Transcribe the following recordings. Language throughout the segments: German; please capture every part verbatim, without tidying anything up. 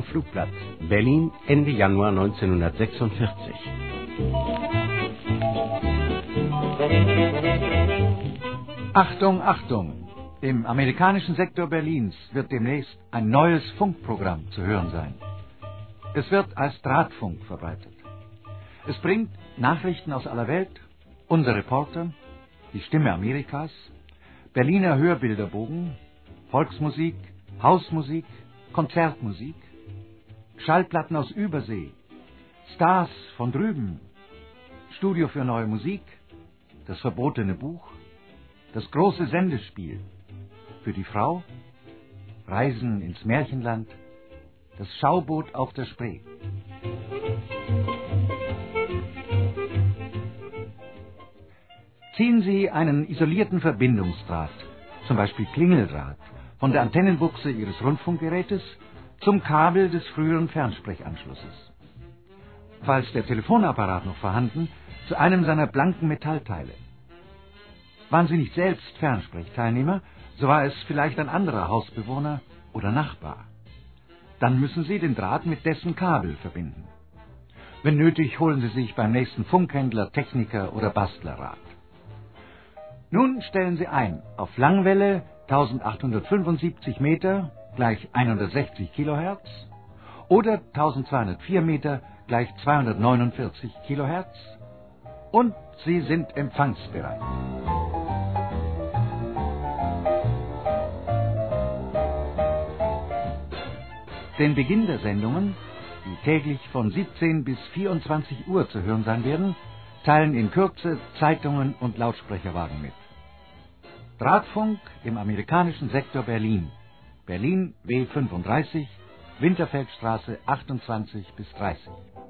Ein Flugblatt, Berlin, Ende Januar neunzehnhundertsechsundvierzig. Achtung, Achtung! Im amerikanischen Sektor Berlins wird demnächst ein neues Funkprogramm zu hören sein. Es wird als Drahtfunk verbreitet. Es bringt Nachrichten aus aller Welt, unser Reporter, die Stimme Amerikas, Berliner Hörbilderbogen, Volksmusik, Hausmusik, Konzertmusik, Schallplatten aus Übersee, Stars von drüben, Studio für neue Musik, das verbotene Buch, das große Sendespiel, für die Frau, Reisen ins Märchenland, das Schauboot auf der Spree. Ziehen Sie einen isolierten Verbindungsdraht, zum Beispiel Klingeldraht, von der Antennenbuchse Ihres Rundfunkgerätes zum Kabel des früheren Fernsprechanschlusses. Falls der Telefonapparat noch vorhanden, zu einem seiner blanken Metallteile. Waren Sie nicht selbst Fernsprechteilnehmer, so war es vielleicht ein anderer Hausbewohner oder Nachbar. Dann müssen Sie den Draht mit dessen Kabel verbinden. Wenn nötig, holen Sie sich beim nächsten Funkhändler, Techniker oder Bastler Rat. Nun stellen Sie ein auf Langwelle eintausendachthundertfünfundsiebzig Meter gleich hundertsechzig Kilohertz oder eintausendzweihundertvier Meter gleich zweihundertneunundvierzig Kilohertz und Sie sind empfangsbereit. Den Beginn der Sendungen, die täglich von siebzehn bis vierundzwanzig Uhr zu hören sein werden, teilen in Kürze Zeitungen und Lautsprecherwagen mit. Drahtfunk im amerikanischen Sektor Berlin. Berlin W fünfunddreißig, Winterfeldstraße achtundzwanzig bis dreißig.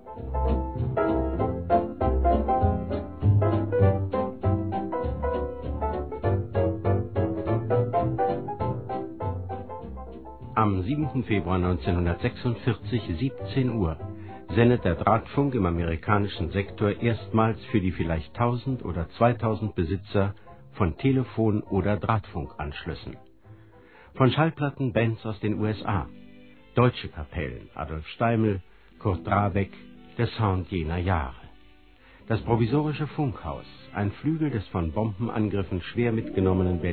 Am siebten Februar neunzehnhundertsechsundvierzig, siebzehn Uhr, sendet der Drahtfunk im amerikanischen Sektor erstmals für die vielleicht tausend oder zweitausend Besitzer von Telefon- oder Drahtfunkanschlüssen. Von Schallplatten Bands aus den U S A, deutsche Kapellen, Adolf Steimel, Kurt Drabeck, der Sound jener Jahre. Das provisorische Funkhaus, ein Flügel des von Bombenangriffen schwer mitgenommenen